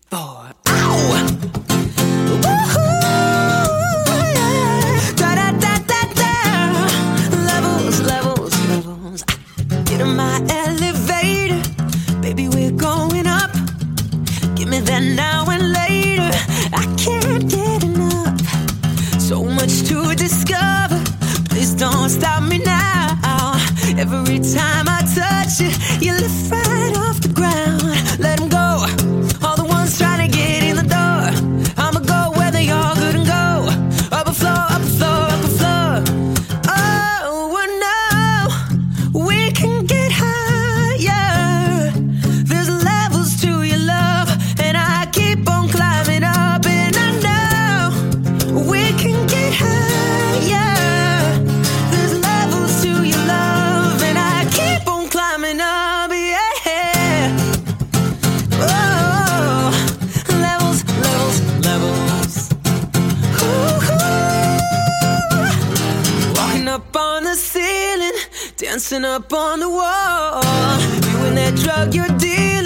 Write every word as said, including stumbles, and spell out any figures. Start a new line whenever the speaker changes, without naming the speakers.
four. Ow! Woohoo! Yeah. Da-da-da-da-da. Levels, levels, levels. Get in my elevator. Baby, we're going up. Give me that now and later. I can't get enough. So much to discover. Please don't stop me now. Every time I touch it, you lift right off the ground. Let them go. All the ones trying to get in the door. I'ma go where they all couldn't go. Up a floor, up a floor, up a floor. Oh, no. We can get higher. There's levels to your love, and I keep on climbing up. And I know we can get higher. There's levels to your love, and I keep on climbing up, yeah. Oh, levels, levels, levels. Ooh, walking up on the ceiling, dancing up on the wall. You and that drug you're dealing.